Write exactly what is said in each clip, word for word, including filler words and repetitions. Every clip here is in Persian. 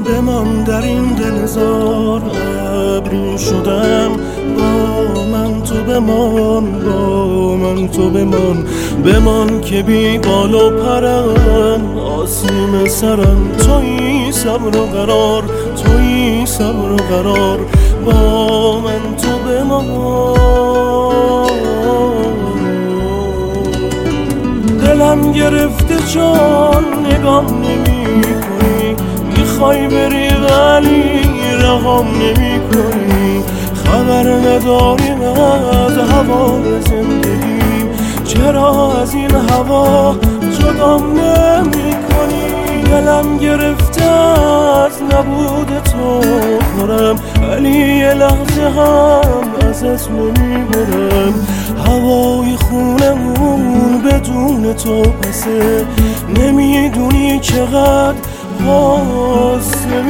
بمان در این دلزار ابری شدم، با من تو بمان، با من تو بمان، بمان که بی بال و پرم، آسیم سرم تویی صبر و قرار، تویی صبر و قرار، با من تو بمان. دلم گرفته جان نگام نمی کنی، میخوای بری ولی رهام نمی کنی، خبر نداری از هوای زندگی، چرا از این هوا جدام نمی کنی؟ دلم گرفته از نبود تو خورم، ولی یه لحظه هم ازت نمی برم، هوای خونمون بدون تو پسه، نمیدونی چقدر غصه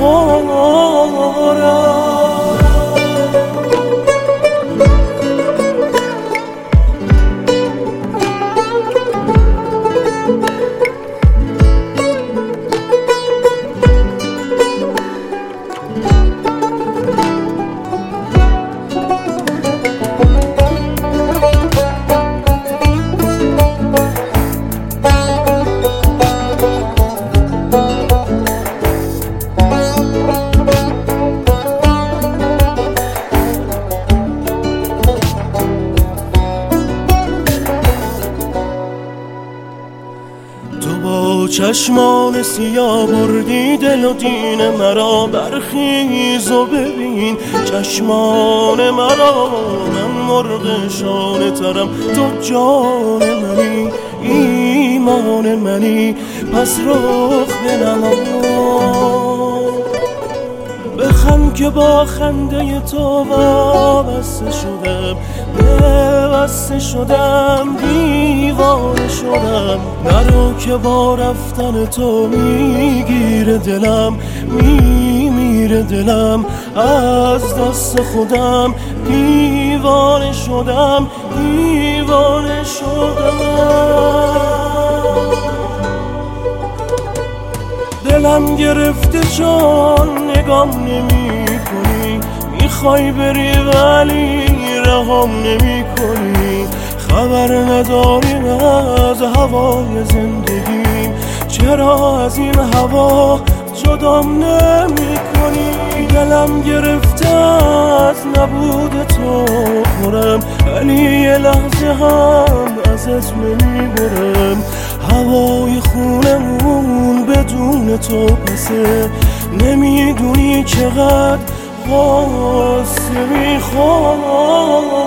میخورم. چشمان سیاه بردی دل و دین مرا، برخیز و ببین چشمان مرا، من مرغ شانه ترم تو جان منی، ایمان منی پس رخ بنما، بخند که با خنده تو وابسته شدم، بسته شدم دیوانه شدم، نرو که با رفتن تو میگیره دلم، میمیره دلم از دست خودم، دیوانه شدم، دیوانه شدم. دلم گرفته جان نگام نمی کنی، میخوای بری ولی رهام نمی کنی، خبر نداری از هوای زندگیم، چرا از این هوا جدام نمی کنی؟ دلم گرفته از نبود تو خورم، ولی یه لحظه هم ازت نمی برم، هوای خونمون بدون تو پسه، نمیدونی چقدر غصه میخورم.